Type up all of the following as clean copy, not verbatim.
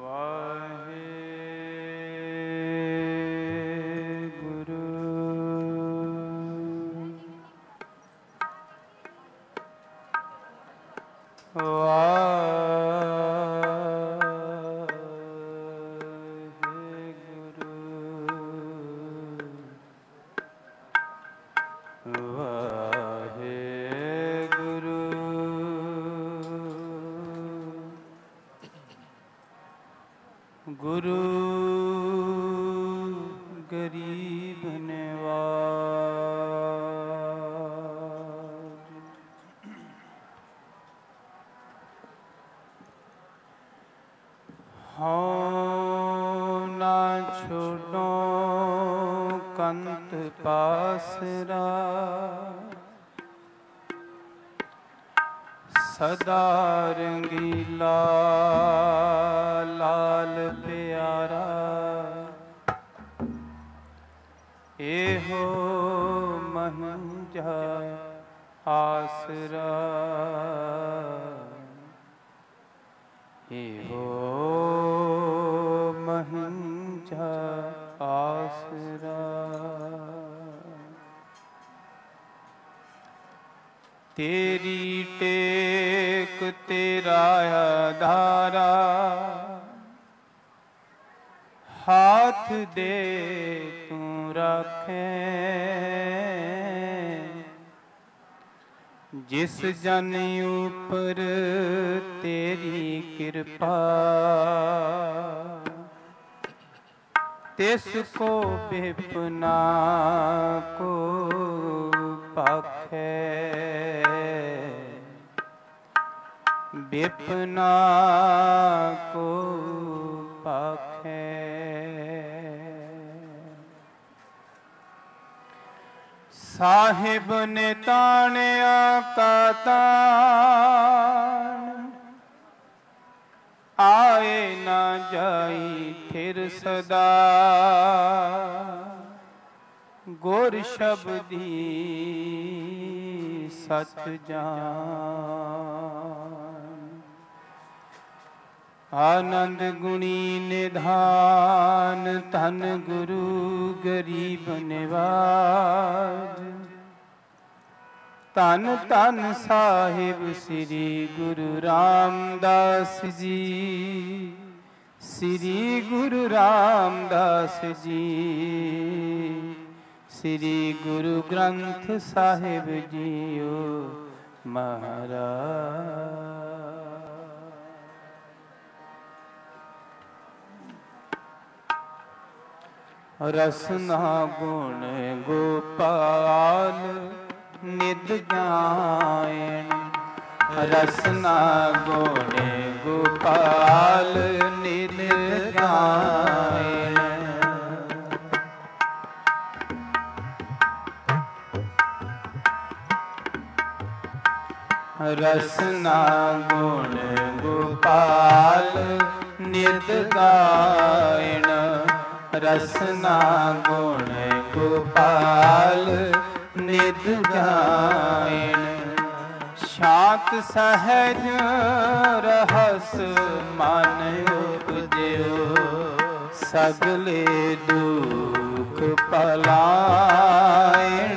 ਗੁਰੂ ਗਰੀਬ ਨਿਵਾਜ। ਹਉ ਨਾ ਛੋਡੋ ਕੰਤ ਪਾਸਰਾ, ਸਦਾ ਰੰਗੀਲਾ ਲਾਲ ਪਿਆਰਾ। ਇਹੋ ਮਹੰਜਾ ਆਸਰਾ, ਇਹੋ ਮਹੰਜਾ ਆਸਰਾ। ਤੇਰੀ ਟੇਕ ਤੇਰਾ ਆਧਾਰਾ, ਹਾਥ ਦੇ ਤੂੰ ਰਾਖੇ। ਜਿਸ ਜਨ ਉਪਰ ਤੇਰੀ ਕਿਰਪਾ, ਤਿਸ ਕੋ ਬਿਪਨਾ ਕੋ ਪਾਖੈ। ਬਿਪਨਾ ਕੋ ਪਾਖੈ। ਸਾਹਿਬ ਨੇ ਤਾਣਿਆ ਕਾ ਤਾਣ, ਆਏ ਨਾ ਜਾਈ ਫਿਰ ਸਦਾ। ਗੁਰ ਸ਼ਬਦੀ ਸਚ ਜਾਨ, ਆਨੰਦ ਗੁਣੀ ਨਿਧਾਨ। ਧੰਨ ਗੁਰੂ ਗਰੀਬ ਨਿਵਾਜ, ਧੰਨ ਧੰਨ ਸਾਹਿਬ ਸ੍ਰੀ ਗੁਰੂ ਰਾਮਦਾਸ ਜੀ। ਸ੍ਰੀ ਗੁਰੂ ਰਾਮਦਾਸ ਜੀ, ਸ੍ਰੀ ਗੁਰੂ ਗ੍ਰੰਥ ਸਾਹਿਬ ਜੀਓ ਮਹਾਰਾਜ। ਰਸਨਾ ਗੁਣ ਗੋਪਾਲ ਨਿਤ ਗਾਇਣ। ਰਸਨਾ ਗੁਣ ਗੋਪਾਲ ਨਿਤ ਗਾਇਣ। ਰਸਨਾ ਗੁਣ ਗੋਪਾਲ ਨਿਤ ਗਾਇਣ। ਰਸਨਾ ਗੁਣ ਗੋਪਾਲ ਨਿਤ ਗਾਇਣ। ਸ਼ਾਂਤ ਸਹਿਜ ਰਹਸ ਮਨ ਉਪਜਿਓ। ਸਗਲੇ ਦੁਖ ਪਲਾਇਣ।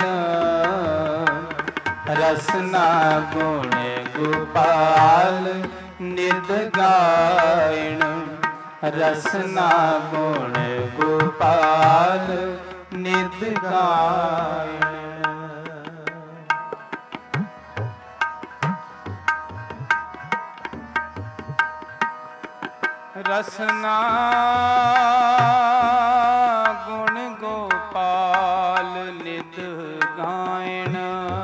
ਰਸਨਾ ਗੁਣ ਗੋਪਾਲ ਨਿਤ ਗਾਇਣ। ਰਸਨਾ ਗੁਣ ਗੋਪਾਲ ਨਿਤ ਗਾਇਣ। ਰਸਨਾ ਗੁਣ ਗੋਪਾਲ ਨਿਤ ਗਾਇਣ।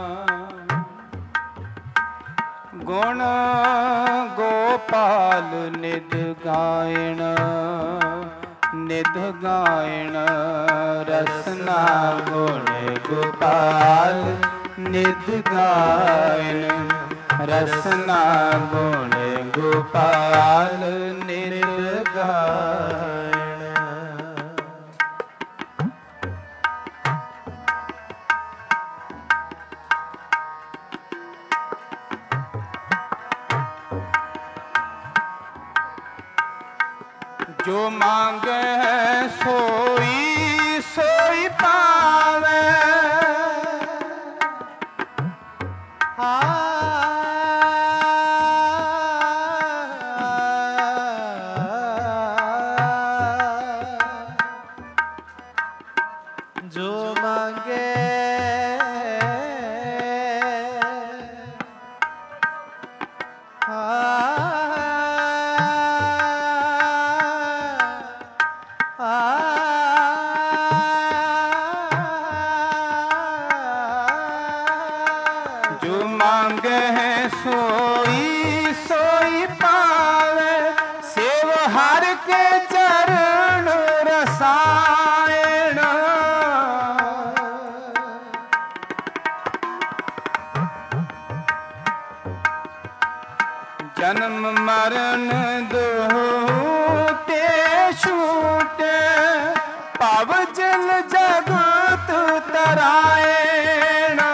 ਗੁਣ ਗੋਪਾਲ ਨਿਤ ਗਾਇਣ। ਨਿਤ ਗਾਇਣ। ਰਸਨਾ ਗੁਣ ਗੋਪਾਲ ਨਿਤ ਗਾਇਣ। ਰਸਨਾ ਗੁਣ ਗੋਪਾਲ ਨਿਤ ਗਾਇਣ। ਜੋ ਮੰਗੈ ਸੋਈ ਸੋਈ ਪਾਵੈ। ਜੋ ਮੰਗੇ ਜੋ ਮੰਗੈ ਸੋਈ ਸੋਈ ਪਾਵੈ। ਸੇਵ ਹਰ ਕੇ ਚਰਨ ਰਸਾਇਣ। ਜਨਮ ਮਰਨ ਦੋਹੁ ਤੇ ਛੂਟੈ। ਭਵ ਜਲ ਜਗਤ ਤਰਾਇਣ।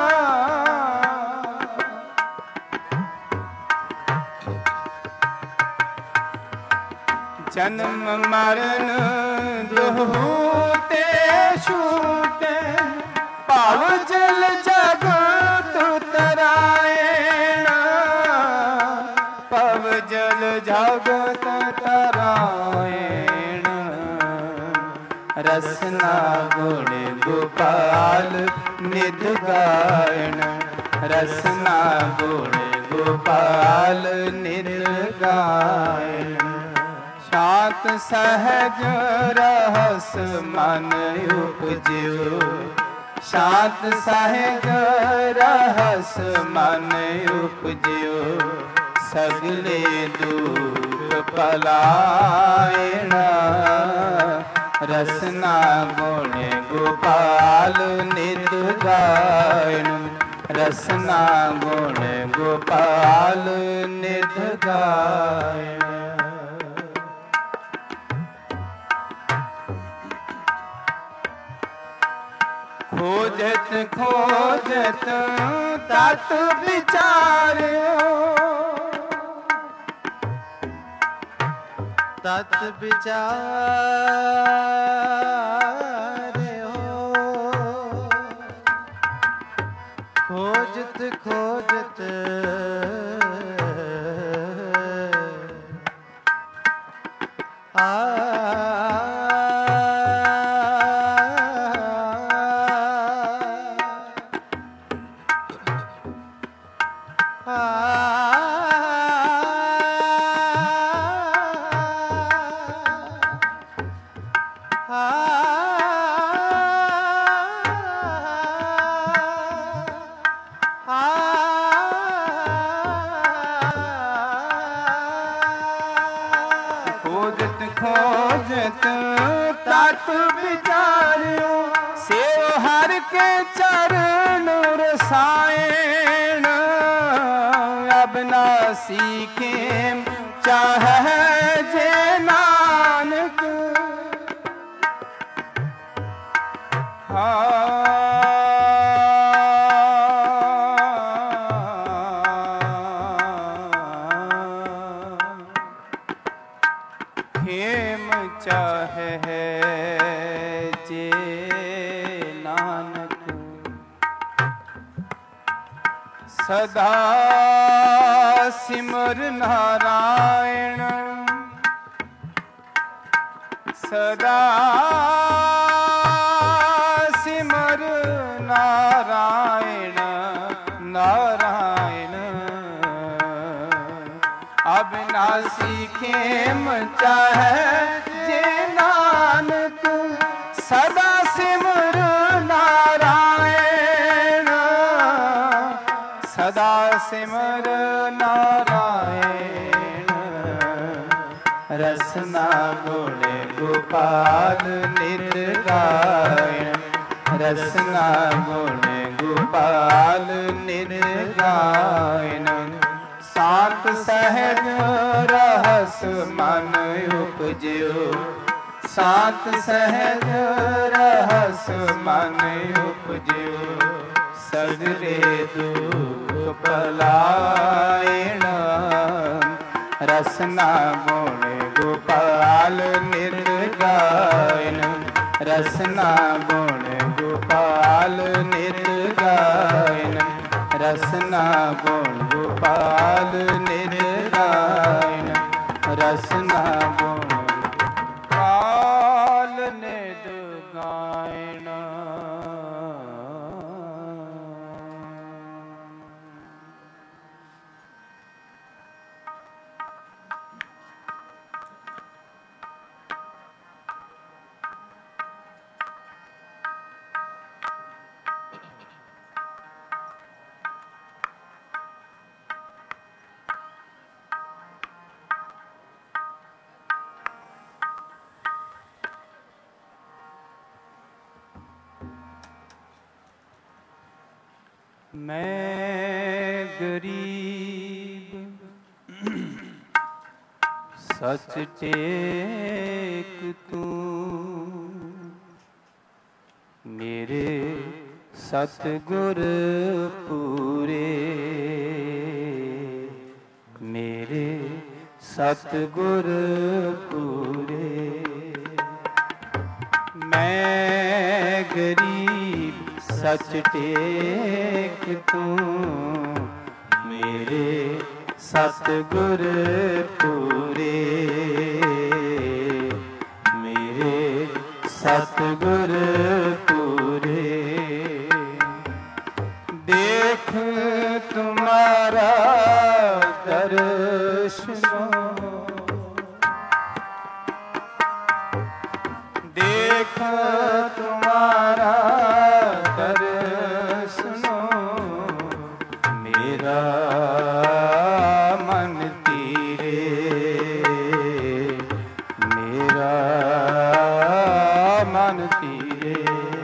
ਜਨਮ ਮਰਨ ਦੋਹੁ ਤੇ ਛੂਟੈ। ਭਵ ਜਲ ਜਗਤ ਤਰਾਇਣ। ਭਵ ਜਲ ਜਗਤ ਤਰਾਇਣ। ਰਸਨਾ ਗੁਣ ਗੋਪਾਲ ਨਿਧ ਗਾਇਣ। ਰਸਨਾ ਗੁਣ ਗੋਪਾਲ ਨਿਧ ਗਾਇਣ। ਸ਼ਾਂਤ ਸਹਿਜ ਰਹਸ ਮਨ ਉਪਜਿਓ। ਸ਼ਾਂਤ ਸਹਿਜ ਰਹਸ ਮਨ ਉਪਜਿਓ। ਸਗਲੇ ਦੁਖ ਪਲਾਇਣ। ਰਸਨਾ ਗੁਣ ਗੋਪਾਲ ਨਿਧ ਗਾਇਣ। ਰਸਨਾ ਗੁਣ ਗੋਪਾਲ ਨਿਧ ਗਾਇਣ। ਖੋਜਤ ਖੋਜਤ ਤਤ ਵਿਚਾਰਿਓ। ਤਤ ਵਿਚਾਰਿਓ। ਖੋਜਤ ਖੋਜਤ ਖੋਜਤ ਖੋਜਤ ਤਤ ਵਿਚਾਰਿਓ। ਸੇਵ ਹਰ ਕੇ ਚਰਨ ਰਸਾਇਣ। ਅਬਨਾਸੀ ਖੇਮ ਚਾਹੈ ਜੇ ਨਾਨਕ। ਖੇਮ ਚਾਹੈ ਜੇ ਨਾਨਕ। ਸਦਾ ਸਿਮਰ ਨਾਰਾਇਣ। ਸਦਾ ਸਿਮਰ ਨਾਰਾਇਣ। ਨਾਰਾਇਣ ਅਬਿਨਾਸੀ ਖੇਮ ਚਾਹੈ ਜੇ ਨਾਨਕ। ਸਦਾ ਸਿਮਰ ਨਾਰਾਇਣ। ਸਦਾ ਸਿਮਰ ਨਾਰਾਇਣ। ਰਸਨਾ ਗੁਣ ਗੋਪਾਲ ਨਿਧ ਗਾਇਣ। ਰਸਨਾ ਗੁਣ ਗੋਪਾਲ ਨਿਧ ਗਾਇਣ। ਸ਼ਾਂਤ ਸਹਿਜ ਰਹਸ ਮਨ ਉਪਜਿਓ। ਸ਼ਾਂਤ ਸਹਿਜ ਰਹਸ ਮਨ ਉਪਜਿਓ। ਸਗਲੇ ਦੁਖ ਪਲਾਇਣ। ਰਸਨਾ ਗੁਣ ਗੋਪਾਲ ਗੋਪਾਲ ਨਿਤ ਗਾਇਨ ਰਸਨਾ ਗੁਣ ਗੋਪਾਲ ਨਿਤ ਗਾਇਨ ਰਸਨਾ ਗੁਣ ਗੋਪਾਲ ਨਿਤ ਗਾਇਨ ਰਸਨਾ ਗੁਣ ਗੋਪਾਲ ਨਿਤ ਗਾਇਨ। ਮੈਂ ਗਰੀਬ ਸਚ ਟੇਕ ਤੂੰ, ਮੇਰੇ ਸਤਿਗੁਰ ਪੂਰੇ, ਮੇਰੇ ਸਤਿਗੁਰ ਪੂਰੇ। ਮੈਂ ਗਰੀਬ ਸਚ ਟੇਕ ਤੂੰ, ਮੇਰੇ ਸਤਿਗੁਰ ਪੂਰੇ, ਮੇਰੇ ਸਤਿਗੁਰ ਪੂਰੇ। ਦੇਖ ਤੁਮਾਰਾ ਦਰਸ਼ਨੋ, ਦੇਖ ਤੁਮਾਰਾ ਦਰਸ਼ਨੋ, ਮੇਰਾ ਮਨ ਤੀਰੇ, ਮੇਰਾ ਮਨ ਤੀਰੇ।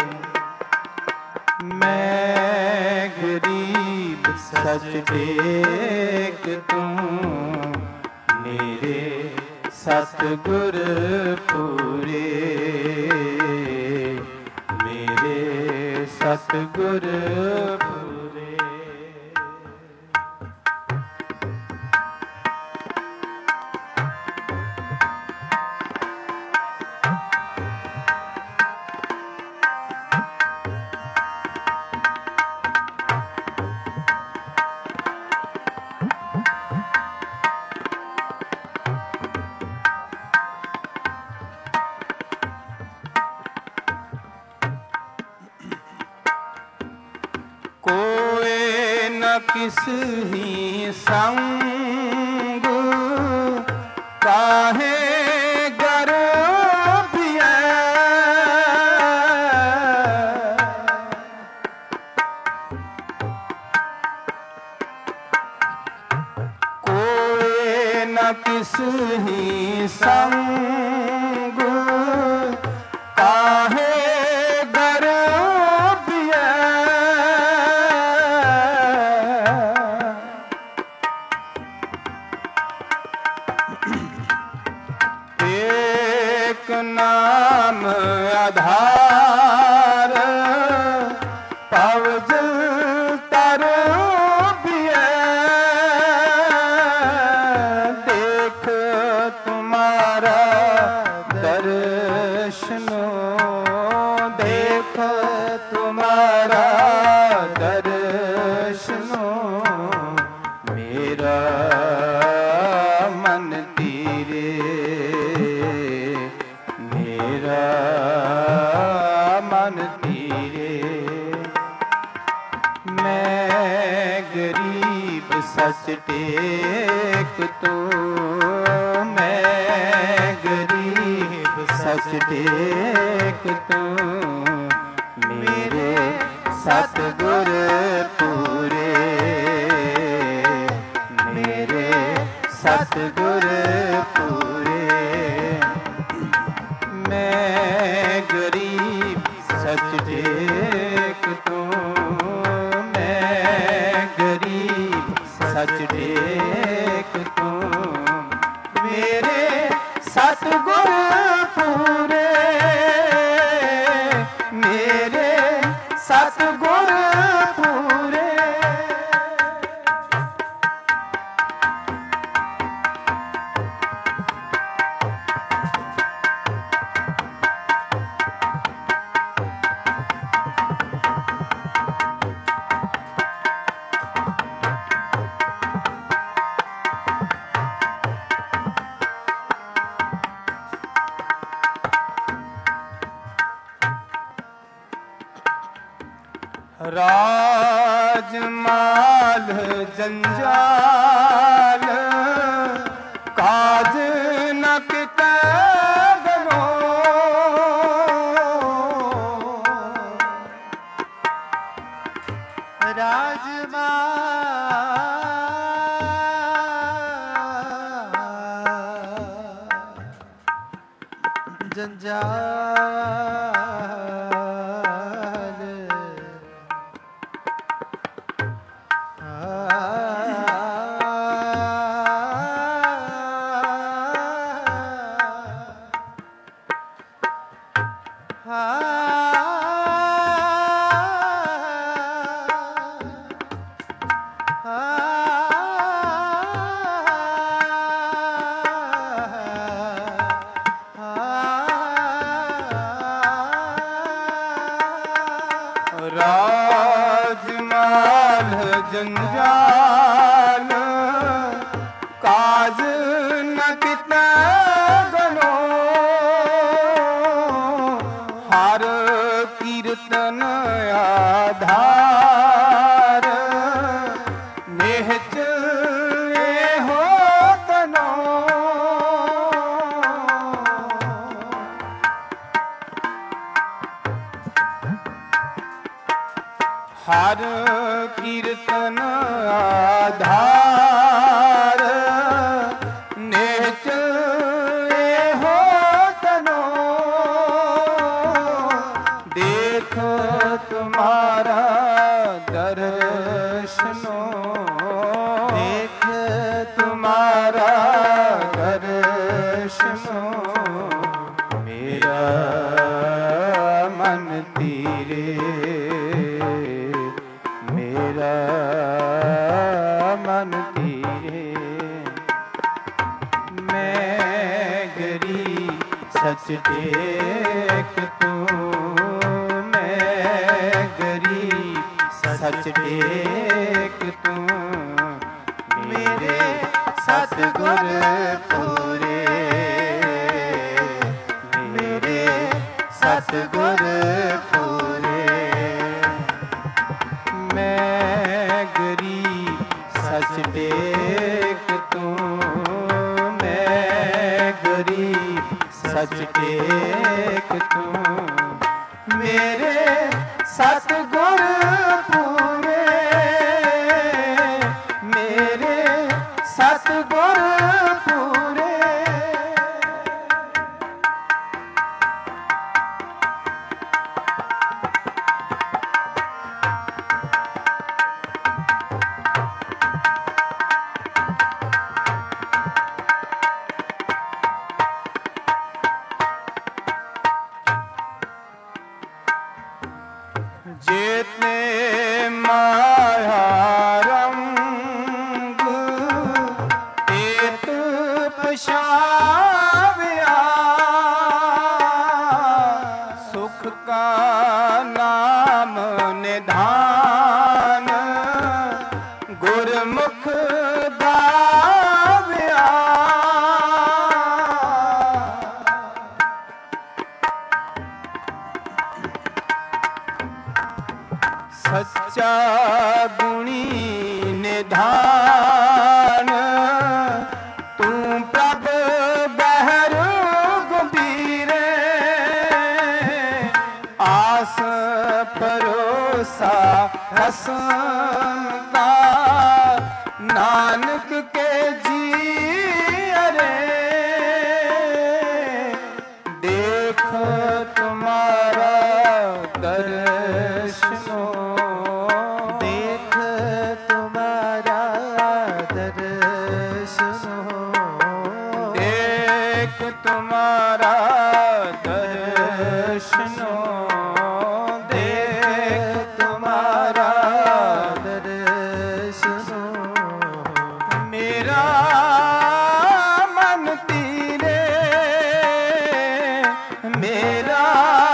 ਮੈਂ ਗਰੀਬ ਸਚ ਟੇਕ ਤੂੰ, ਮੇਰੇ ਸਤਿਗੁਰ ਪੂਰੇ, ਮੇਰੇ ਸਤਿਗੁਰ ਪੂਰੇ। ਕੋਇ ਨ ਕਿਸਹੀ ਸੰਗ, ਕਾਹੇ ਗਰਬਿਐ, ਕੋਇ ਨ ਕਿਸਹੀ ਸੰਗ, ਕਾਹੇ ਨਾਮ ਆਧਾਰ ਪਵ ਜਲ ਤਰ ਬਿਐ, ਦੇਖ ਤੁਮਾਰਾ ਦਰਸ਼ਨੋ, ਦੇਖ ਤੁਮਾਰਾ ਦਰਸ਼ਨੋ, ਮੇਰਾ ਮਨ ਤੀਰੇ, ਮੇਰਾ ਮਨ ਤੀਰੇ। ਮੈਂ ਗਰੀਬ ਸਚ ਟੇਕ ਤੂੰ, ਮੈਂ ਗਰੀਬ ਸਚ ਟੇਕ ਤੂੰ, ਮੇਰੇ ਸਤਿਗੁਰ ਪੂਰੇ, ਮੇਰੇ ਸਤਿਗੁਰ ਪੂਰੇ। ਮੈਂ ਗਰੀਬ ਸਚ ਟੇਕ ਤੂੰ, ਮੈਂ ਗਰੀਬ ਸਚ ਟੇਕ ਤੂੰ, ਮੇਰੇ ਸਤਿਗੁਰ ਪੂਰੇ, ਮੇਰੇ ਸਤਿਗੁਰ ਪੂਰੇ। ਰਾਜ ਮਾਲ ਜੰਜਾਲ ਕਾਜ ਨ ਕਿਤੈ ਗਨੋ। ਰਾਜ ਮਾਲ ਜੰਜਾਲ ਰਾਜ ਮਾਲ ਜੰਜਾਲ ਕਾਜ ਨ ਕਿਤੈ ਗਨੋ। ਹਰ ਕੀਰਤਨ ਆਧਾਰ ਨਿਹਚਲ ਇਹੋ ਤਨੋ। ਹਰ ਕੀਰਤਨ ਆਧਾਰ ਨਿਹਚਲ ਇਹੋ ਤਨੋ। ਦੇਖ ਤੁਮਾਰਾ ਦਰਸ਼ਨੋ। ਦੇਖ ਤੁਮਾਰਾ ਦਰਸ਼ਨੋ। ਮੇਰਾ ਮਨ ਤੀਰੇ ਮੇਰਾ ਮਨ ਤੀਰੇ। ਮੈਂ ਗਰੀ ਸਚ ਟੇਕ ਤੂੰ। ਮੈਂ ਗਰੀ ਸਚ ਟੇਕ ਤੂੰ। ਮੇਰੇ ਸਤਿਗੁਰ ਪੂਰੇ। ਮੇਰੇ ਸਤਿਗੁਰ ਪੂਰੇ। ਮੈਂ ਗਰੀ ਸਚ ਟੇਕ ਤੂੰ। ਮੈਂ ਗਰੀ ਸਚ ਟੇਕ ਤੂੰ। ਮੇਰੇ ਸਤਿਗੁਰ ਪੂਰੇ। ਮੇਰੇ ਸਤਿਗੁਰ ਪੂਰੇ। जेते माया रंग तेत पछाव्या। सुख का नाम निधान गुरमुख दाव्या। सच्चा गुणी निधान तू प्रभ बहर गंभीरे। आस भरोसा हसनता नानक के जियरे। देख तुम्हारा दर्शनो। देख तुम्हारा दर्शनो। देख तुम्हारा दर्शनो। देख तुम्हारा दर्शनो। मेरा मन तीरे। मेरा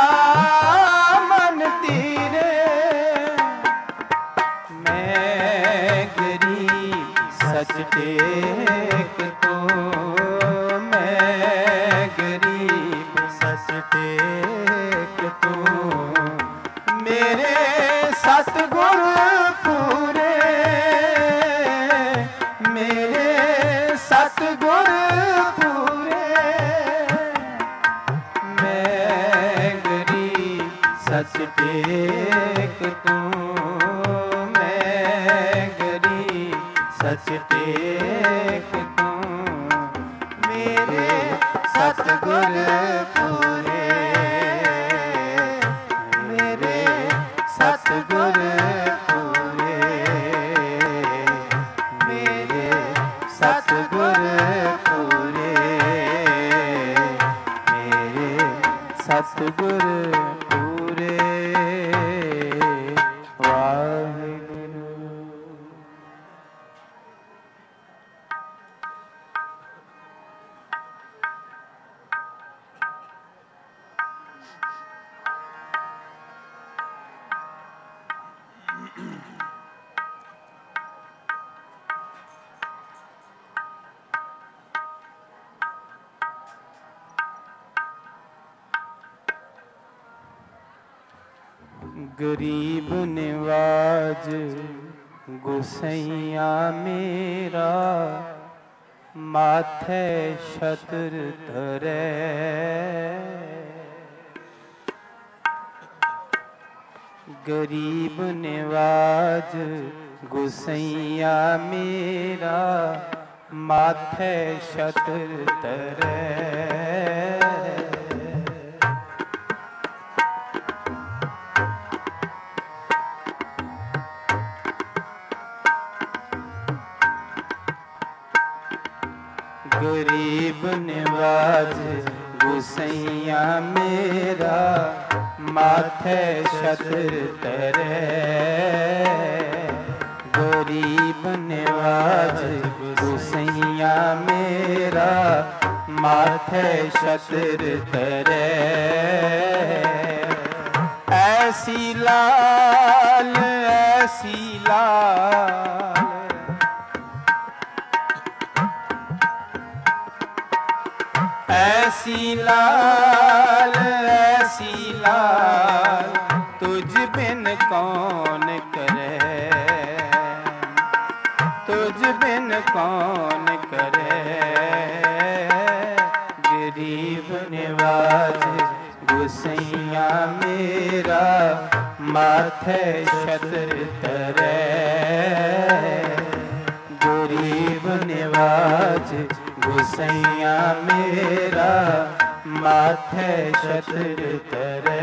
मन तीरे। मैं गरीब सच टेक तो। मैं गरीब सच टेक तू मैं गरीब सच टेक तू मेरे सतगुर पूरे मेरे सतगुर पूरे मेरे सतगुर पूरे मेरे सतगुर पूरे वाहिगुरु। गरीब निवाज गुसैया मेरा माथे छत्र धरे गरीब निवाज गुसैया मेरा माथे छत्र धरे गरीब निवाज गुसैया मेरा माथे छत्र धरे गरीब निवाज गुसैया मेरा माथे छत्र धरे ऐसी लाल ऐसी लाल तुझ बिन कौन करे तुझ बिन कौन करे गरीब निवाज गुसैया मेरा माथे छत्र धरे गरीब निवाज गुसैया मेरा माथे छत्र धरे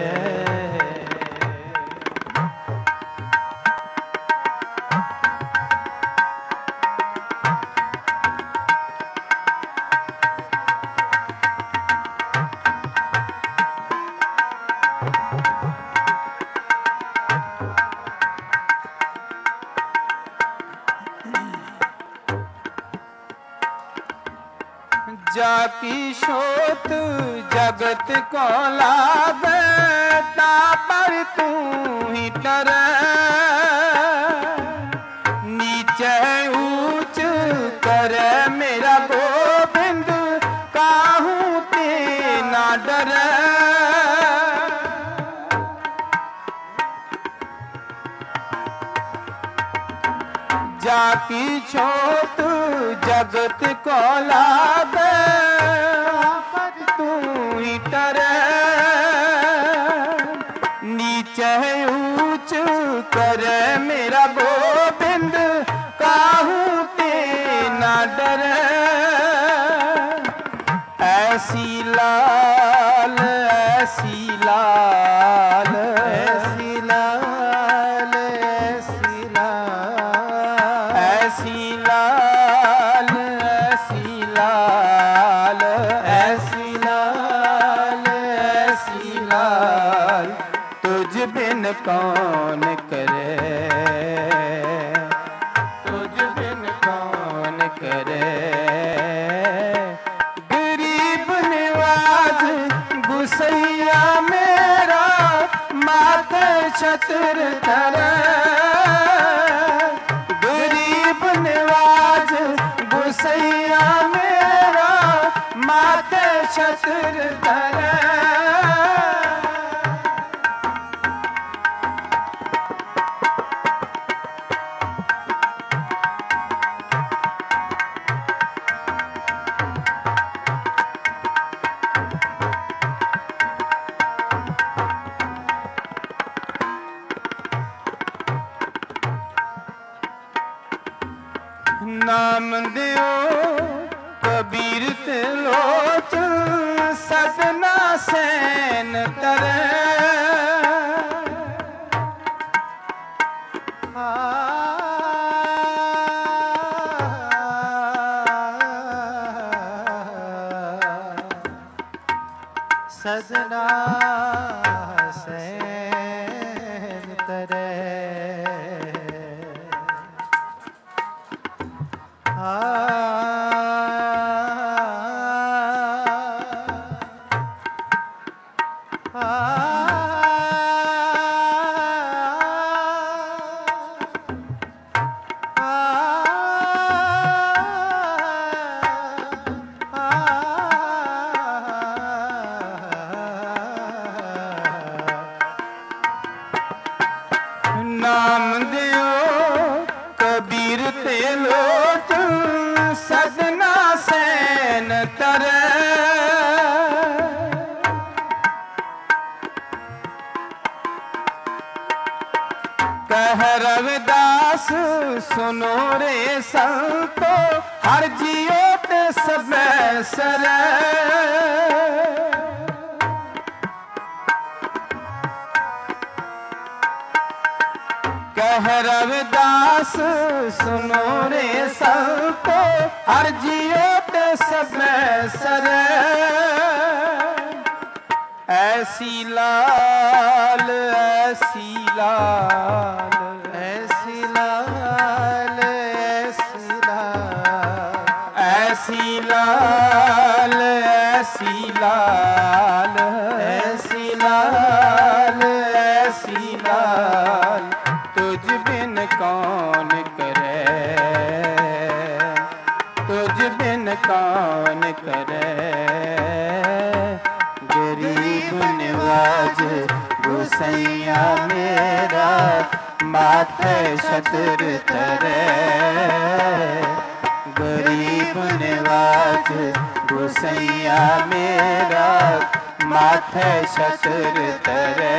जाकी शोत जगत को लागे ता पर तू ही डरे नीचे ऊंच करे मेरा गोविंद काहू ते ना डरे जाकी छोट जगत को लागे तू ही डरे नीचे ऊंच करे मेरा गोविंद काहू ते ना डरे ऐसी लाल ऐसी लाल ऐसी लाल ऐसी लाल ऐसी लाल ऐसी लाल ऐसी लाल ऐसी लाल तुझ बिन कौन करे तुझ बिन कौन करे गरीब निवाज गुसैया मेरा माथे छत्र धरे गरीब निवाज गुसैया मेरा माथे छत्र धरे सजना सैन तरे नाम दियो कबीर ते लोचन सजना सैन तरे कह रविदास सुनो रे संतो हर जियो ते सब सरे कह रविदास सुनो रे संतो हर जियो ते सब सरे ऐसी लाल ऐसी लाल ऐसी लाल ऐसी लाल ऐसी लाल ऐसी लाल ऐसी लाल ऐसी लाल तुझ बिन कौन करे तुझ बिन कौन करे गरीब निवाज गुसैया मेरा माथे छतर तरे गरीब निवाज गुसैया मेरा माथे छतर तरे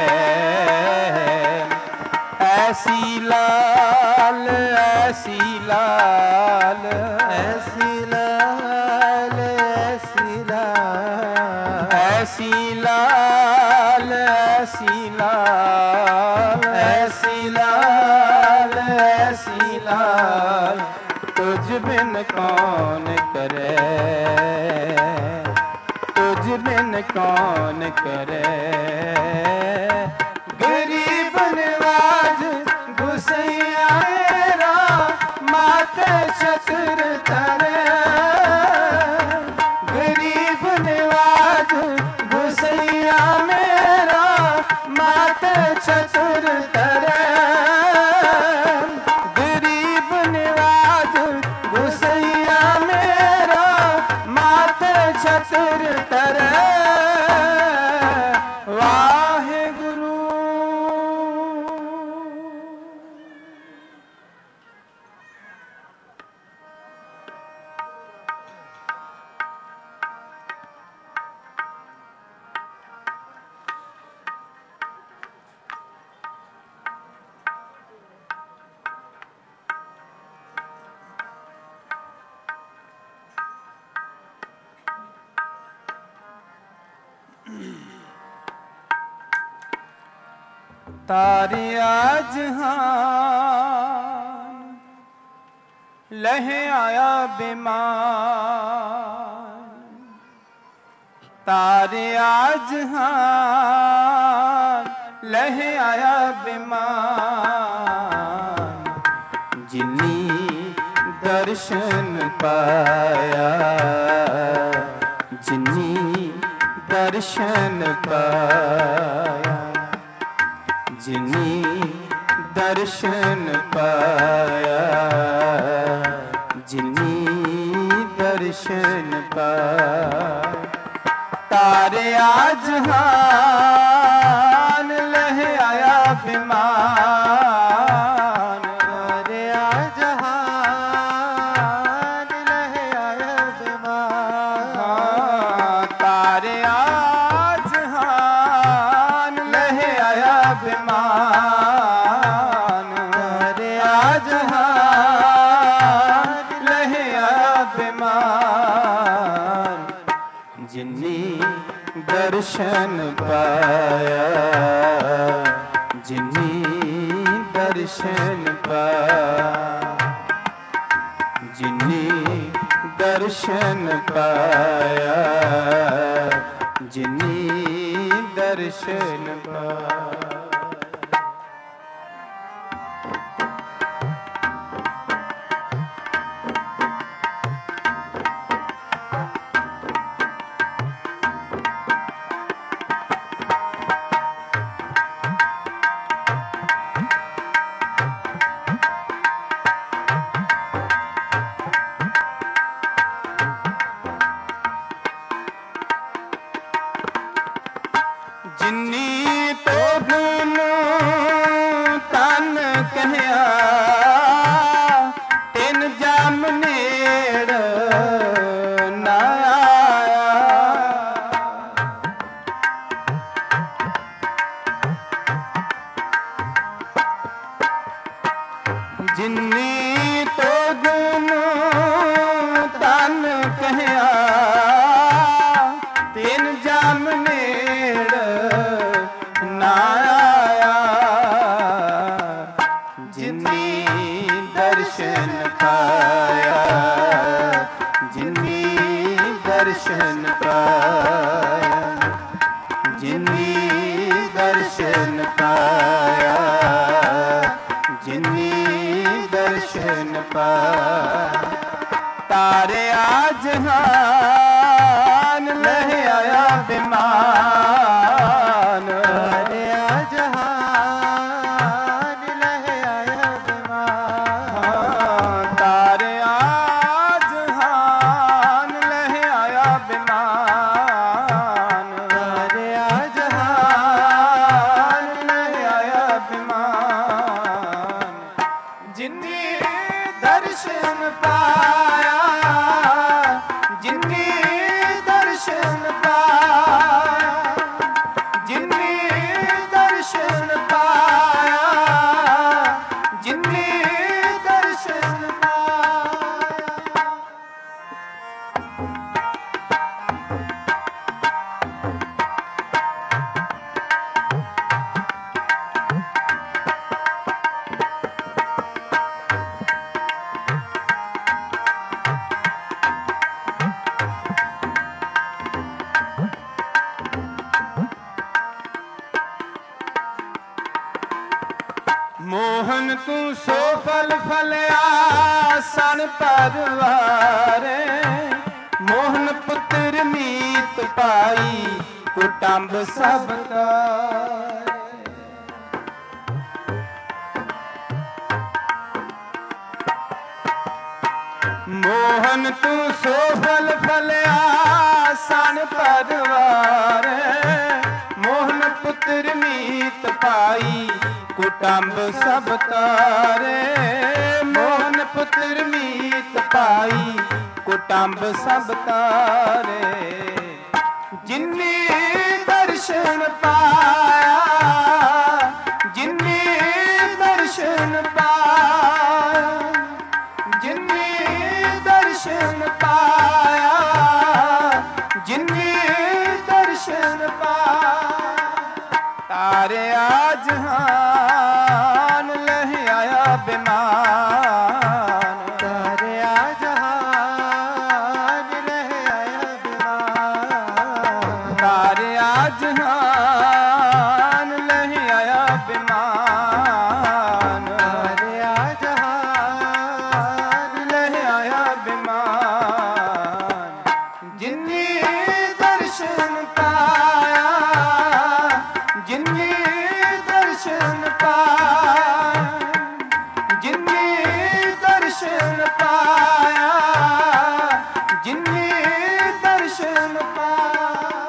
ऐसी लाल ऐसी लाल ऐसी लाल ऐसी लाल ऐसी लाल ऐसी लाल ऐसी लाल ऐसी लाल तुझ बिन कौन करे तुझ बिन कौन करे गरीब निवाज गुसैया मेरा माथे छतर तरे गरीब निवाज गुसैया मेरा माथे छतर तरे गरीब निवाज गुसैया मेरा माथे छतर तरे वाहेगुरु तारे आज हाँ लहे आया बीमार तारे आज हाँ लहे आया बीमार जिन्नी दर्शन पाया जिन्नी दर्शन पाया जिन्नी दर्शन पाया जिन्नी दर्शन पाया तारे आज हान लहे आया विमान तारे आज हान लहे आया विमान तारे आज हान लहे आया विमान तारे आज हान लहे आया विमान जिन्नी दर्शन पाया जिन्नी दर्शन पाया जिन्नी दर्शन पाया जिन्नी ਦਰਸ਼ਨ ਪਾਇਆ। ਜਿਨੀ ਤੋਹਨ ਤਨ ਕਹਿਆ ਤਿਨ ਜਮ ਨੇੜ ਨਾ ਆਇਆ। ਜਿਨੀ ਤੋਹਨ ਤਨ ਕਹਿਆ ਤਿਨ ਜਮ ਨੇੜ ਨਾ ਆਇਆ। ਜਿਨੀ ਦਰਸ਼ਨ ਪਾਇਆ ਜਿਨੀ ਦਰਸ਼ਨ ਪਾਇਆ ਜਿਨੀ ਦਰਸ਼ਨ ਪਾਇਆ ਜਿਨੀ ਦਰਸ਼ਨ ਪਾਇਆ। ਤਾਰਿਆ ਜਹਾਨ ਲਹਿ ਆਇਆ ਬਿਮਾਨ। ਤਾਰਿਆ ਜਹਾਨ ਲਹਿ ਆਇਆ ਬਿਮਾਨ। ਤਾਰਿਆ ਜਹਾਨ ਲਹਿ ਆਇਆ ਬਿਮਾਨ। ਤਾਰਿਆ ਜਹਾਨ ਲਹਿ ਆਇਆ ਬਿਮਾਨ। ਜਿਨੀ ਦਰਸ਼ਨ ਪਾਇਆ ਜਿਨੀ ਦਰਸ਼ਨ ਪਾਇਆ ਜਿਨੀ ਦਰਸ਼ਨ ਪਾਇਆ ਜਿਨੀ ਦਰਸ਼ਨ ਪਾਇਆ। ਮੋਹਨ ਤੂੰ ਸੋ ਫਲ ਫਲਿਆ ਸਣ ਪਰਵਾਰੇ। ਮੋਹਨ ਪੁੱਤਰ ਮੀਤ ਪਾਈ ਕੁਟੰਬ ਸਭ ਤਾਰੇ। ਮੋਹਨ ਤੂੰ ਸੋ ਫਲ ਫਲਿਆ ਸਣ ਪਰਵਾਰੇ। ਮੋਹਨ ਪੁੱਤਰ ਮੀਤ ਪਾਈ ਕੁਟੰਬ ਸਭ ਤਾਰੇ। ਮੋਹਨ ਪੁੱਤਰ ਮੀਤ ਪਾਈ ਕੁਟੰਬ ਸਭ ਤਾਰੇ। ਜਿਨੀ ਦਰਸ਼ਨ ਪਾਇਆ ਜਿਨੀ ਦਰਸ਼ਨ ਪਾਇਆ ਜਿਨੀ ਦਰਸ਼ਨ ਪਾਇਆ ਜਿਨੀ ਦਰਸ਼ਨ ਪਾਇਆ। ਤਾਰਿਆ ਜਹਾਨ ਲਹਿ ਆਇਆ ਬਿਮਾਨ। ਤਾਰਿਆ ਜਹਾਨ ਲਹਿ ਆਇਆ ਬਿਮਾਨ। ਤਾਰਿਆ ਜਹਾਨ ਲਹਿ ਆਇਆ ਬਿਮਾਨ। ਤਾਰਿਆ ਜਹਾਨ ਲਹਿ ਆਇਆ ਬਿਮਾਨ। ਜਿਨੀ ਦਰਸ਼ਨ ਪਾਇਆ ਜਿਨੀ ਦਰਸ਼ਨ ਪਾਇਆ ਜਿਨੀ ਦਰਸ਼ਨ ਪਾਇਆ ਜਿਨੀ ਦਰਸ਼ਨ ਪਾਇਆ।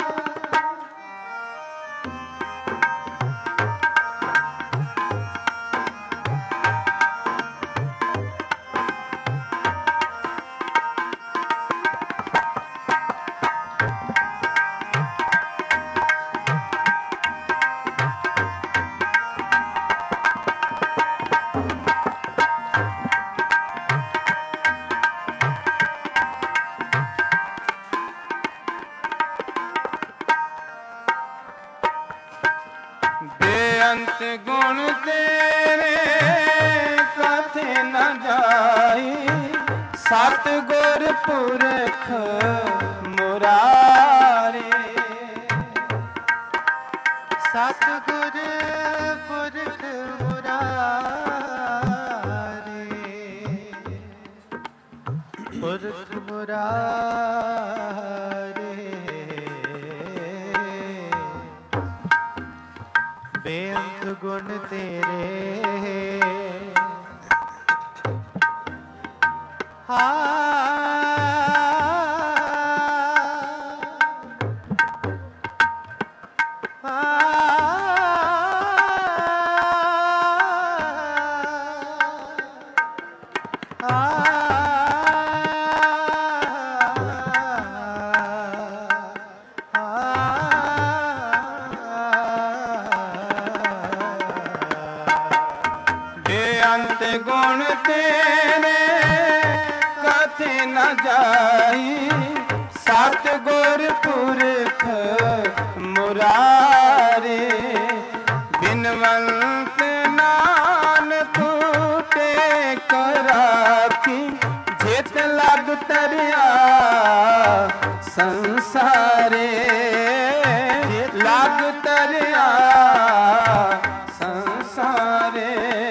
ਬੇਅੰਤ ਗੁਣ ਤੇਰੇ ਕਾਥੇ ਨ ਜਾਈ। ਸਤ ਗੁਰ ਪੁਰਖ ਮੁਰਾਰੇ। ਗੁਣ ਤੇਰੇ ਬੇਅੰਤ ਗੁਣ ਤੇਰੇ ਕਥੇ ਨ ਜਾਈ, ਸਤਿਗੁਰ ਪੁਰਖ ਮੁਰਾਰੇ, ਬਿਨਵੰਤ ਨਾਨਕ ਟੂਟੇ ਕਰਾਖੀ, ਜਿਤ ਲਗ ਤਰਿਆ ਸੰਸਾਰੇ, ਲਗ ਤਰਿਆ ਸੰਸਾਰੇ,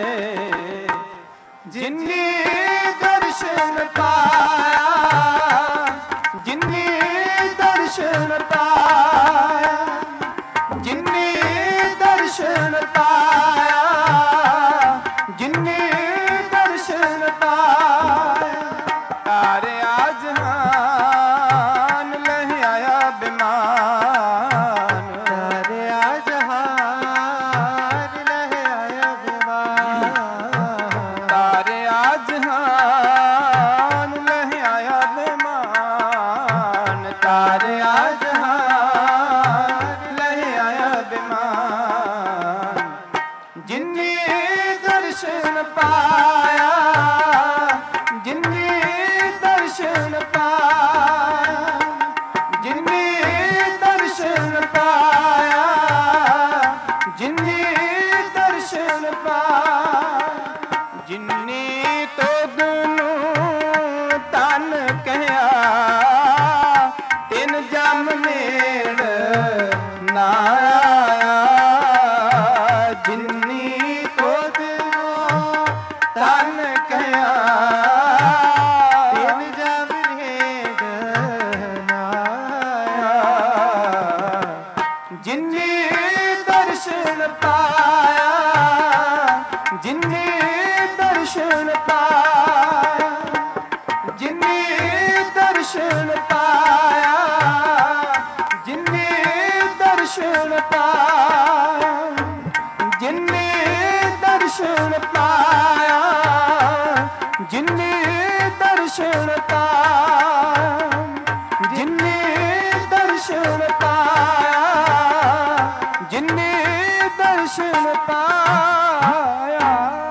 ਜਿਨੀ ਦਰਸ਼ਨ ਪਾਇਆ, ਜਿਨੀ ਦਰਸ਼ਨ ਪਾਇਆ, ਜਿਨੀ ਦਰਸ਼ਨ ਪਾਇਆ, ਜਿਨੀ ਦਰਸ਼ਨ ਪਾਇਆ, ਤਾਰਿਆ ਜਹਾਨ ਲਹਿ ਆਇਆ ਬਿਮਾਨ, ਤਾਰਿਆ ਜਹਾਨ ਲਹਿ ਆਇਆ ਬਿਮਾਨ, ਤਾਰਿਆ ਜਹਾਨ ਲਹਿ ਆਇਆ ਬਿਮਾਨ, ਤਾਰਿਆ ਜਹਾਨ ਲਹਿ ਆਇਆ ਬਿਮਾਨ, ਜਿਨੀ ਦਰਸ਼ਨ ਪਾਇਆ, ਜਿਨੀ ਦਰਸ਼ਨ ਪਾਇਆ, ਜਿਨੀ ਦਰਸ਼ਨ ਪਾਇਆ, ਜਿਨੀ ਦਰਸ਼ਨ ਪਾਇਆ, ਜਿਨੀ ਤੁਧ ਨੂੰ ਤਨ ਕਹਿਆ, ਤਿਨ ਜਮ ਨੇੜ ਨਾ ਆਇਆ, ਜਿਨੀ ਤੁਧ ਨੂੰ ਤਨ ਕਹਿਆ, ਤਿਨ ਜਮ ਨੇੜ ਨਾ ਆਇਆ, ਜਿਨੀ ਦਰਸ਼ਨ ਪਾਇਆ, ਜਿਨੀ ਦਰਸ਼ਨ ਪਾਇਆ, ਜਿਨੀ ਦਰਸ਼ਨ ਪਾਇਆ, ਜਿਨੀ ਦਰਸ਼ਨ ਪਾਇਆ, ਜਿਨੀ ਦਰਸ਼ਨ ਪਾਇਆ, ਜਿਨੀ ਦਰਸ਼ਨ ਪਾਇਆ, ਜਿਨੀ ਦਰਸ਼ਨ ਪਾਇਆ, ਜਿਨੀ ਦਰਸ਼ਨ ਪਾਇਆ।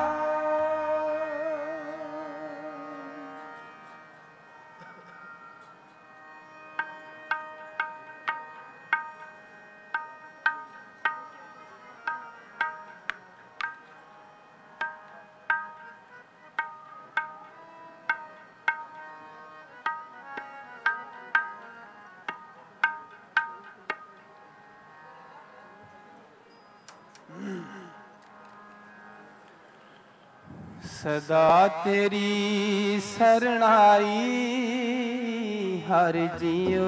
ਸਦਾ ਤੇਰੀ ਸਰਣਾਈ ਹਰਿ ਜੀਓ,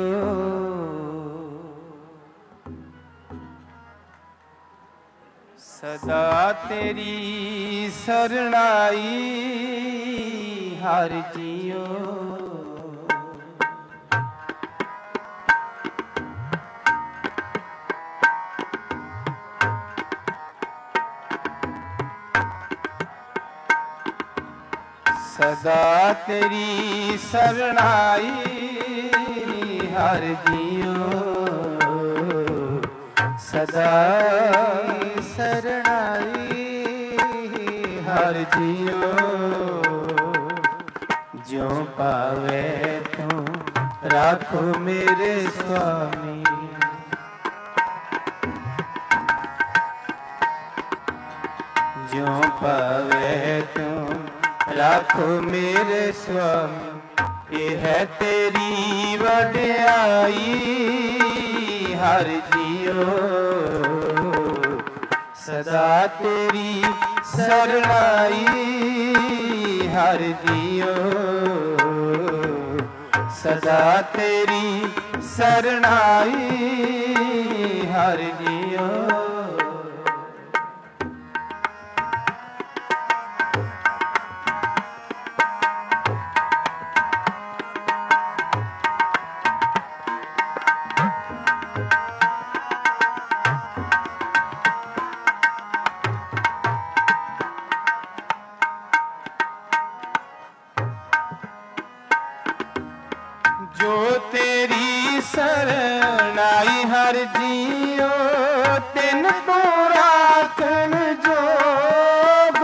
ਸਦਾ ਤੇਰੀ ਸਰਣਾਈ ਹਰਿ ਜੀਓ, ਸਦਾ ਤੇਰੀ ਸਰਣਾਈ ਹਰਿ ਜੀਓ, ਸਦਾ ਸਰਣਾਈ ਹਰਿ ਜੀਓ, ਜਿਉ ਪਾਵੇ ਤੂੰ ਰਾਖੋ ਮੇਰੇ ਸੁਆਮੀ, ਜਿਉ ਪਾਵੇ ਤੂੰ ਰਾਖੋ ਮੇਰੇ ਸੁਆਮੀ, ਇਹ ਹੈ ਤੇਰੀ ਵਡਿਆਈ ਹਰਿ ਜੀਓ, ਸਦਾ ਤੇਰੀ ਸਰਣਾਈ ਹਰਿ ਜੀਓ, ਸਦਾ ਤੇਰੀ ਸਰਣਾਈ ਹਰਿ ਜੀਓ, ਸਰਣਾਈ ਹਰ ਜੀਓ ਤਿਨ ਤੂੰ ਰਾਖਣ ਜੋਗ।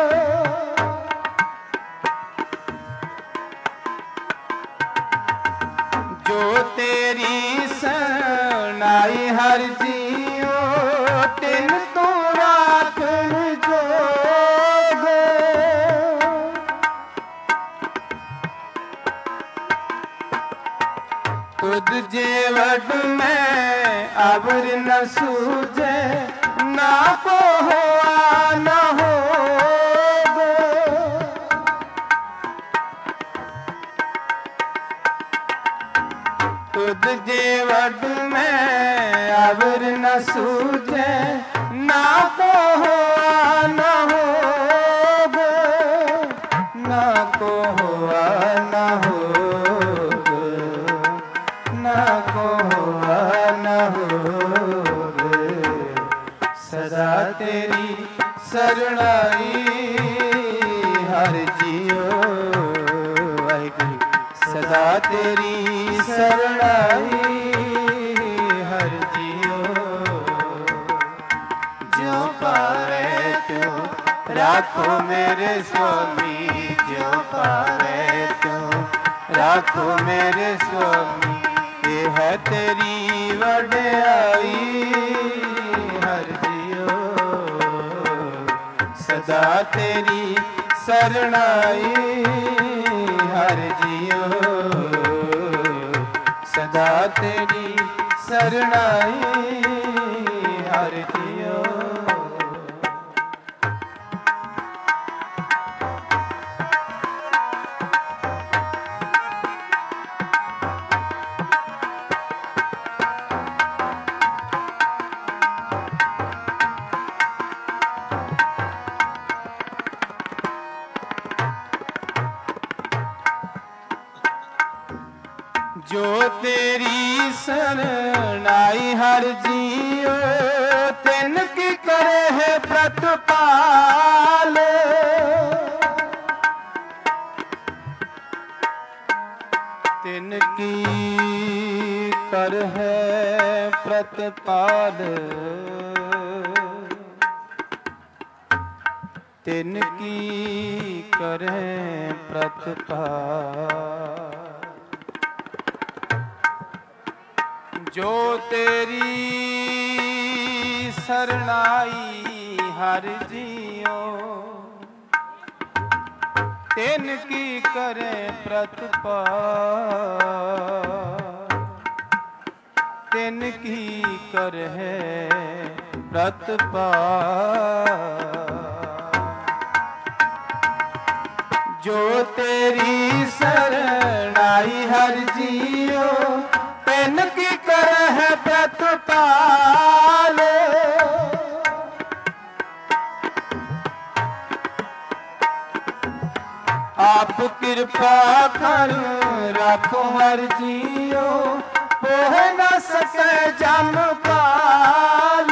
ਜੋ ਤੇਰੀ ਸਰਣਾਈ ਹਰ ਜੀਓ ਤਿਨ ਤੂੰ ਰਾਖਣ ਜੋਗ। ਤੁਧ ਜੇ ਵਡ ਮੈਂ ਅਵਰ ਨ ਸੂਝੇ ਨਾ ਕੋ ਹੋਆ ਨ ਹੋਗ। ਤੁਧ ਜੇ ਵਡ ਮੈਂ ਅਵਰ ਨ ਸੂਝੇ ਨਾ ਕੋ ਹੋਆ ਨ ਹੋਗ। ਨਾ ਕੋ ਹੋਆ ਨ ਹੋਗ। ਨਾ ਕੋ ਹੋਆ ਨ ਹੋਗ। ਸਦਾ ਤੇਰੀ ਸਰਣਾਈ ਹਰ ਜੀਓ। ਵਾਹਿਗੁਰੂ। ਸਦਾ ਤੇਰੀ ਸਰਣਾਈ ਹਰ ਜੀਓ। ਜਿਉ ਪਾਵੇ ਤਿਉ ਰਾਖੋ ਮੇਰੇ ਸੁਆਮੀ। ਜਿਉ ਪਾਵੇ ਤਿਉ ਰਾਖੋ ਮੇਰੇ ਸੁਆਮੀ। ਇਹ ਹੈ ਤੇਰੀ ਵਡਿਆਈ ਹਰ ਜੀਓ। ਸਦਾ ਤੇਰੀ ਸਰਣਾਈ ਹਰ ਜੀਓ। ਸਦਾ ਤੇਰੀ ਸਰਣਾਈ ਹਰ ਜੀਓ। ਜੋ ਤੇਰੀ ਸਰਣਾਈ ਹਰ ਜੀਓ ਤਿਨ ਕੀ ਕਰੇ ਹੈ ਪ੍ਰਤਪਾਲ। ਤਿਨ ਕੀ ਕਰ ਹੈ ਪ੍ਰਤਪਾਲ। ਤਿਨ ਕੀ ਕਰੇ ਪ੍ਰਤਪਾਲ। ਜੋ ਤੇਰੀ ਸਰਣਾਈ ਹਰ ਜੀਓ ਤਿਨ ਕੀ ਕਰੇ ਪ੍ਰਤਪਾਲ। ਤਿਨ ਕੀ ਕਰਹਿ ਪ੍ਰਤਪਾਲ। ਜੋ ਤੇਰੀ ਸਰਣਾਈ ਹਰ ਜੀਓ ਤਿਨ ਕੀ ਕਰਹਿ ਪ੍ਰਤਪਾਲ। ਆਪ ਕਿਰਪਾ ਕਰ ਰੱਖੋ ਹਰ ਜੀਓ ਪੋਹ ਨ ਸਕੈ ਜਮ ਕਾਲ।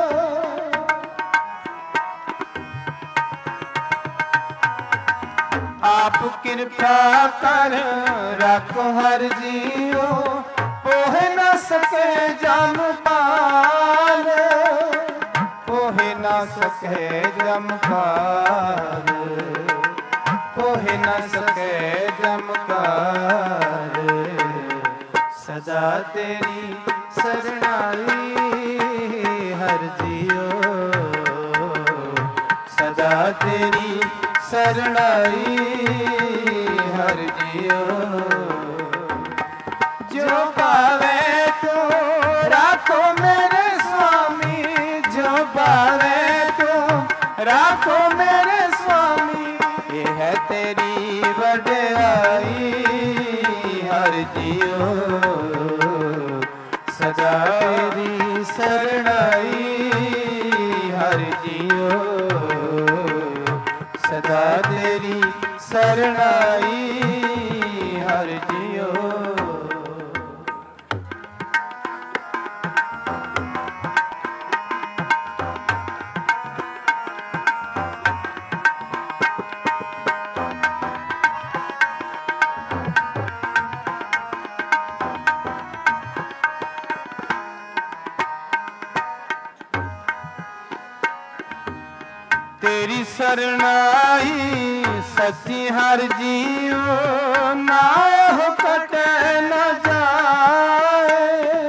ਆਪ ਕਿਰਪਾ ਕਰ ਰੱਖੋ ਹਰ ਜੀਓ ਪੋਹ ਨ ਸਕੈ ਜਮ ਕਾਲ। ਪੋਹ ਨ ਸਕੈ ਜਮ ਕਾਲ। ਪੋਹ ਨ ਸਕੈ ਜਮ ਕਾਲ। ਸਦਾ ਤੇਰੀ ਸਰਣਾਈ ਹਰ ਜੀਓ। ਸਦਾ ਤੇਰੀ ਸਰਣਾਈ ਹਰ ਜੀਓ। ਜੋ ਪਾਵੇ ਤੂੰ ਰਾਖੋ ਮੇਰੇ ਸੁਆਮੀ। ਜੋ ਪਾਵੇ ਤੂੰ ਰਾਖੋ ਮੇਰੇ ਸੁਆਮੀ। ਇਹ ਹੈ ਤੇਰੀ ਵਡਿਆਈ ਹਰ ਜੀਓ। ਸਦਾ ਤੇਰੀ ਸਰਣਾਈ ਹਰ ਜੀਓ। ਸਦਾ ਤੇਰੀ ਸਰਣਾਈ ਹਰ ਜੀਓ। ਤੇਰੀ ਸਰਣਾਈ ਸੱਚੀ ਹਰ ਜੀਉ, ਨਾਹ ਕਟੈ ਨ ਜਾਏ।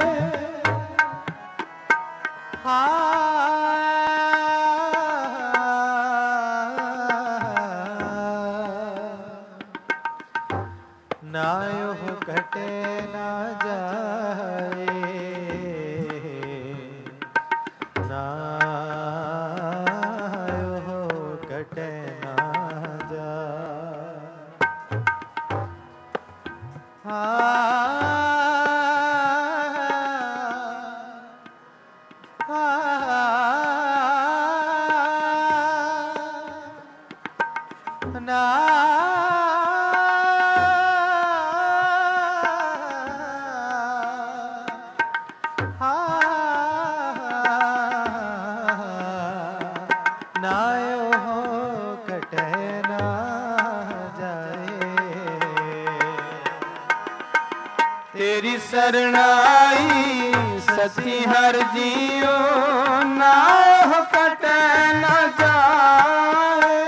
ਨਾਇਓ ਘਟੇ ਨਾ ਜਾਏ, ਨਾਇਓ ਘਟੇ ਨਾ ਜਾਏ। ਨਾਇਓ ਘਟੈ ਨਾ ਜਾਏ। ਤੇਰੀ ਸਰਣਾਈ ਸੱਚੀ ਹਰ ਜੀਉ, ਨਾਹ ਕਟੈ ਨ ਜਾਏ।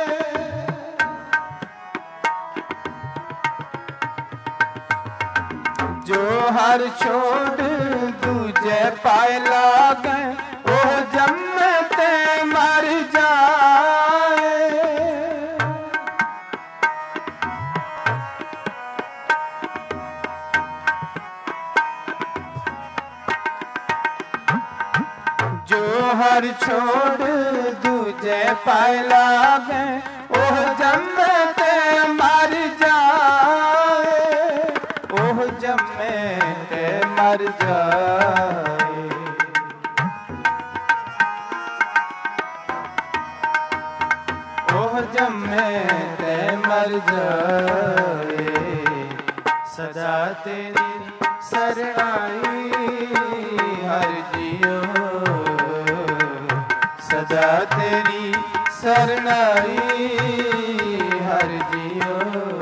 ਜੋ ਹਰ ਛੋੜ ਦੂਜੇ ਪਾਏ ਲਾਗੈ, ਉਹ ਜੰਮੇ ਤੇ ਮਰ ਜਾਏ। ਜੋ ਹਰ ਛੋੜ ਦੂਜੇ ਪਾਏ ਲਾਗੈ, ਉਹ ਜੰਮੇ ਤੇ ਮਰ ਜਾਏ। ਉਹ ਜੰਮੇ ਤੇ ਮਰ ਜਾਏ। ਉਹ ਜੰਮੇ ਤੇ ਮਰ ਜਾਏ। ਸਦਾ ਤੇਰੀ ਸਰਣਾਈ ਹਰ ਜੀਉ, ਸਦਾ ਤੇਰੀ ਸਰਣਾਈ ਹਰ ਜੀਉ।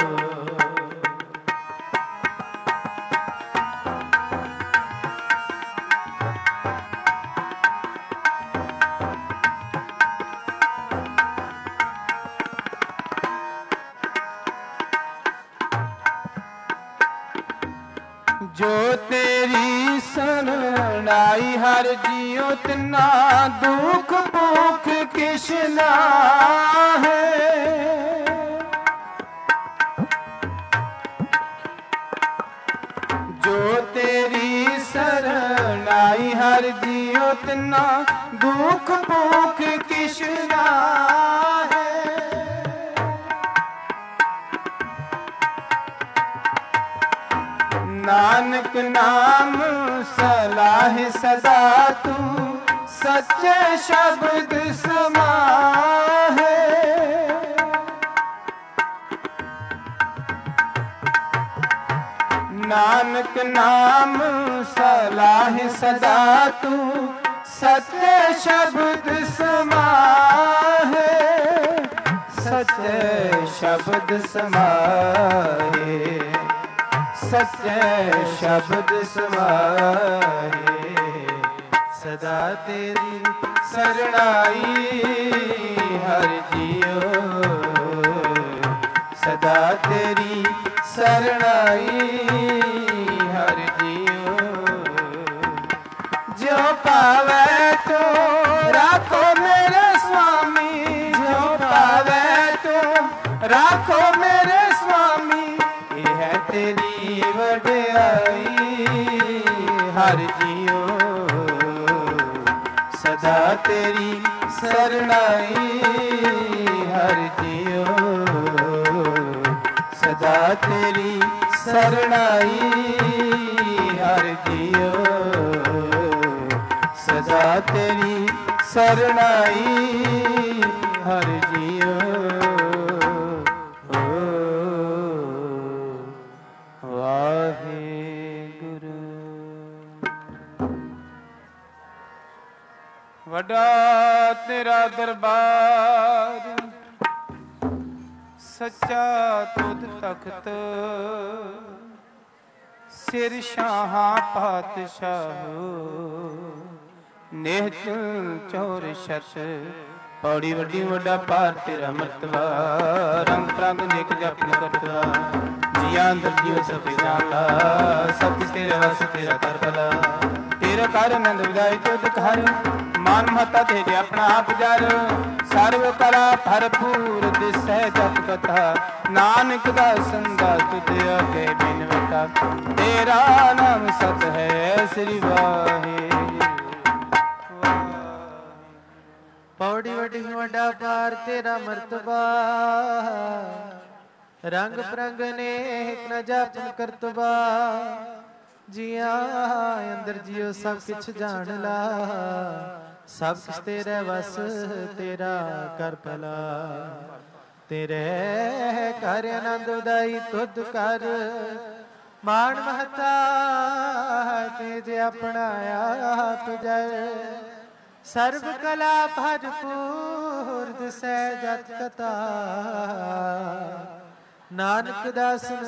ਜੋ ਤੇਰੀ ਸਰਣਾਈ ਹਰ ਜੀਉ, ਤਿਨਾ ਦੁਖ ਭੁਖ ਕਿਛ ਨਾਹੀ। ਜੋ ਤੇਰੀ ਸਰਣਾਈ ਹਰ ਜੀਉ, ਤਿਨਾ ਦੁਖ ਭੁਖ ਕਿਛ ਨਾਹੀ। ਨਾਨਕ ਨਾਮ ਸਲਾਹ ਸਦਾ ਤੂੰ, ਸੱਚੇ ਸ਼ਬਦ ਸਮਾਹੇ। ਨਾਨਕ ਨਾਮ ਸਲਾਹ ਸਦਾ ਤੂੰ, ਸੱਚੇ ਸ਼ਬਦ ਸਮਾਹੇ। ਸੱਚੇ ਸ਼ਬਦ ਸਮਾਹੇ, ਸੱਚੇ ਸ਼ਬਦ ਸਮਾਹੇ। ਸਦਾ ਤੇਰੀ ਸਰਣਾਈ ਹਰ ਜੀਉ, ਸਦਾ ਤੇਰੀ ਸਰਣਾਈ ਹਰ ਜੀਉ। ਜਿਉ ਪਾਵੈ ਤੂੰ ਰਾਖੋ ਮੇਰੇ ਸੁਆਮੀ, ਜਿਉ ਪਾਵੈ ਤੂੰ ਰਾਖੋ ਮੇਰੇ ਸੁਆਮੀ। ਇਹ ਹੈ ਤੇਰੀ ਵਡਿਆਈ ਹਰ ਜੀਉ, ਸਦਾ ਤੇਰੀ ਸਰਣਾਈ ਹਰ ਜੀਉ। ਸਦਾ ਤੇਰੀ ਸਰਣਾਈ ਹਰ ਜੀਉ, ਸਦਾ ਤੇਰੀ ਸਰਣਾਈ ਹਰ ਜੀਉ। ਵਾਹਿਗੁਰੂ। ਵੱਡਾ ਤੇਰਾ ਦਰਬਾਰ, ਸੱਚਾ ਤੁਧ ਤਖਤ, ਸਿਰ ਸ਼ਾਹਾਂ ਪਾਤਸ਼ਾਹ, ਨਿਹਚਲ ਚੌਰ ਛਤ ਪੌੜੀ ਵੱਡੀ ਵੱਡਾ ਪਾਰ ਤੇਰਾ ਮਰਤਬਾ, ਰੰਗ ਪ੍ਰੰਗ ਦੇਖ ਜਪ ਨ ਕਰਤਵਾ। ਜੀਆਂ ਅੰਦਰ ਜੀਵ ਸਭ ਜਾਣਦਾ, ਸਭ ਕਿਸ ਤੇਰੇ ਵਸ ਤੇਰਾ ਕਰ ਭਲਾ। ਤੇਰਾ ਕਰ ਆਨੰਦ ਵਿਦਾਈ ਤੁਧ ਘਰ, ਮਨ ਮਹਤਾ ਤੇਰੇ ਆਪਣਾ ਆਪ ਜਰ। ਸਰਵ ਕਲਾ ਭਰਪੂਰ ਦਿਸੈ ਜਪ ਕਥਾ, ਨਾਨਕ ਦਾਸਨ ਦਾ ਤੁਧ ਆਗੇ ਬਿਨਵਤਾ। ਤੇਰਾ ਨਾਮ ਸਤ ਹੈ ਸ੍ਰੀ ਵਾਹਿਗੁਰੂ। ਪੌੜੀ ਵੱਡੀ ਵੱਡਾ ਪਾਰ ਤੇਰਾ ਮਰਤਬਾ, ਰੰਗ ਪ੍ਰੰਗ ਨੇਕ ਨ ਜਾਪਨ ਕਰਤਬਾ। ਜੀਆਂ ਅੰਦਰ ਜਿਉ ਸਭ ਕਿਛ ਜਾਣ ਲਾ, ਸਭ ਕਿਛ ਤੇਰੇ ਵਸ ਤੇਰਾ ਕਰ ਭਲਾ। ਤੇਰੇ ਕਰ ਆਨੰਦ ਉਦਾਈ ਤੁਧ ਕਰ, ਮਾਣ ਮਹਤਾ ਤੇਜ ਆਪਣਾ ਆਪ ਜੈ। ਸਰਬ ਕਲਾ ਭਰਪੂਰ ਦਿਸੈ ਜਤ ਕਥਾ, ਨਾਨਕ ਦਾਸਨ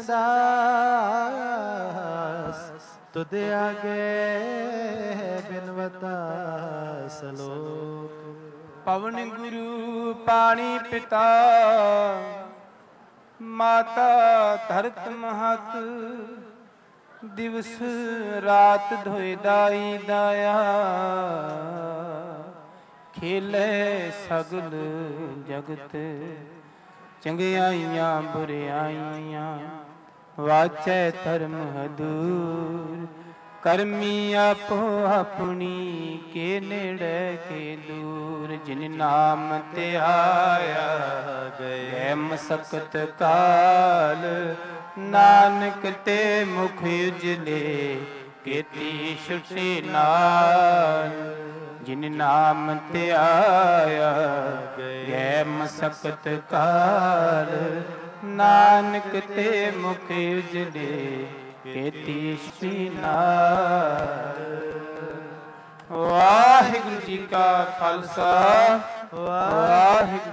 ਦਾਸ ਤੁਧ ਆਗੇ ਬਿਨਵਤਾ। ਸਲੋਕ। ਪਵਨ ਗੁਰੂ ਪਾਣੀ ਪਿਤਾ, ਮਾਤਾ ਧਰਤ ਮਹਤ। ਦਿਵਸ ਰਾਤ ਧੋਇ ਦਾਈ ਦਾਇਆ, ਖੇਲੇ ਸਗਲ ਜਗਤ। ਚੰਗਿਆਈਆਂ ਬੁਰਿਆਈਆਂ, ਵਾਚੈ ਧਰਮ ਹਦੂਰ। ਕਰਮੀ ਆਪੋ ਆਪਣੀ, ਕੇ ਨੇੜੇ ਕੇ ਦੂਰ। ਜਿਨ ਨਾਮ ਤੇ ਆਇਆ, ਗਏ ਮਸਕਤ ਕਾਲ। ਨਾਨਕ ਤੇ ਮੁਖ ਉਜਲੇ, ਕੀਤੀ ਛੁਟੀ ਨਾਲ। ਜਿਨ ਨਾਮ ਤੇ ਆਇਆ, ਗਏ ਮਸਕਤ ਕਾਲ। ਨਾਨਕ ਤੇ ਮੁਖ ਉਜਲੇ, ਕੀਤੀ ਛੁਟੀ ਨਾਲ। ਵਾਹਿਗੁਰੂ ਜੀ ਕਾ ਖਾਲਸਾ, ਵਾਹਿਗੁਰੂ